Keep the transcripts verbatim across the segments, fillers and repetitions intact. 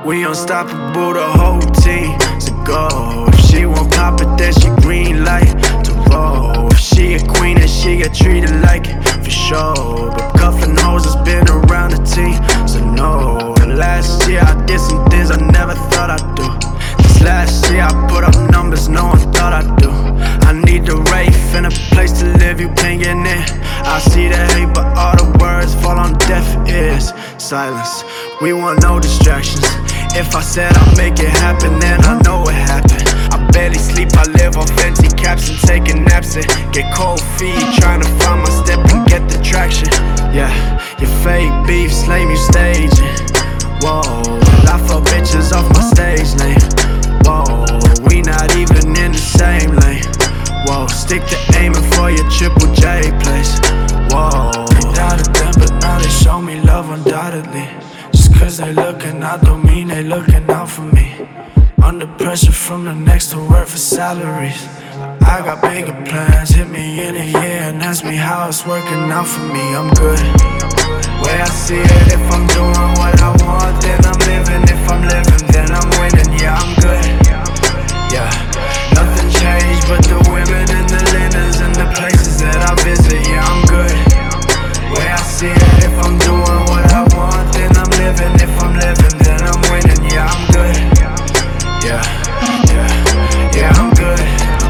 We unstoppable, the whole team to go. If she won't pop it, then she green light to roll. If she a queen, then she get treated like it, for sure. But cuffin' hoes has been around the team, so no. Last year I did some things I never thought I'd do. This last year I put up numbers no one thought I'd do. I need the Wraith and a place to live, you can't get in. I see the hate, but all the words fall on deaf ears. Silence, we want no distractions. If I said I'd make it happen, then I know it happened. I barely sleep, I live off empty caps and taking naps and get cold feet, trying to find my step and get the traction. Yeah, your fake beef, slame you staging. Whoa, I fuck bitches off my stage name. Whoa, we not even in the same lane. Whoa, stick to aiming for your triple J place. Whoa, they doubted them, but now they show me love undoubtedly. Just cause they looking out don't mean they looking out for me. Under pressure from the next to work for salaries. I got bigger plans, hit me in a year and ask me how it's working out for me. I'm good. Way I see it, if I'm doing what I want, then I'm living. If I'm living, then I'm winning. Yeah, I'm good. Yeah, nothing changed but the women and the linens and the places that I visit. Yeah, I'm good. Way I see it, if I'm doing what I want, then I'm living. If I'm living, then I'm winning. Yeah, I'm good. Yeah, yeah, yeah, I'm good.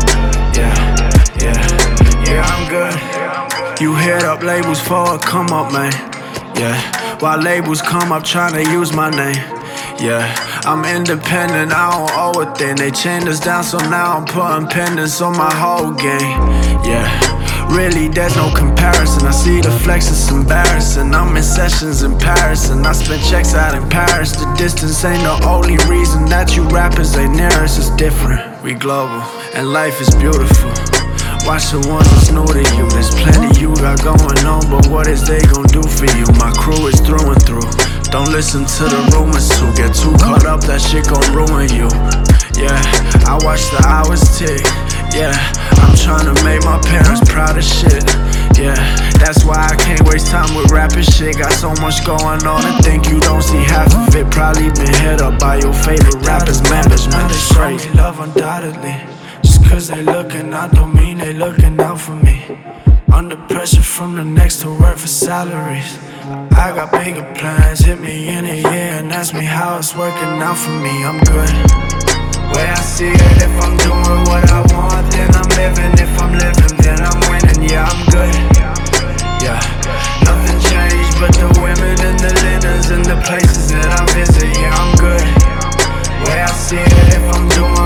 Yeah, yeah, yeah, I'm good. You hit up labels for a come up, man. Yeah, while labels come up trying to use my name. Yeah, I'm independent, I don't owe a thing. They chained us down, so now I'm putting pendants on my whole game. Yeah, really there's no comparison. I see the flex, it's embarrassing. I'm in sessions in Paris and I spend checks out in Paris. The distance ain't the only reason that you rappers ain't near us. It's different, we global, and life is beautiful. Watch the ones that's new to you. There's plenty you got going on, but what is they gon' do for you? My crew is through and through. Don't listen to the rumors too. Get too caught up, that shit gon' ruin you. Yeah, I watch the hours tick. Yeah, I'm tryna make my parents proud of shit. Yeah, that's why I can't waste time with rapping shit. Got so much going on and think you don't see half of it. Probably been hit up by your favorite rappers' management. It's crazy. Love undoubtedly. Cause they looking out don't mean they looking out for me. Under pressure from the next to work for salaries. I got bigger plans, hit me in a year and ask me how it's working out for me. I'm good. Way I see it, if I'm doing what I want, then I'm living. If I'm living, then I'm winning. Yeah, I'm good. Yeah, nothing changed but the women and the linens and the places that I visit. Yeah, I'm good. Way I see it, if I'm doing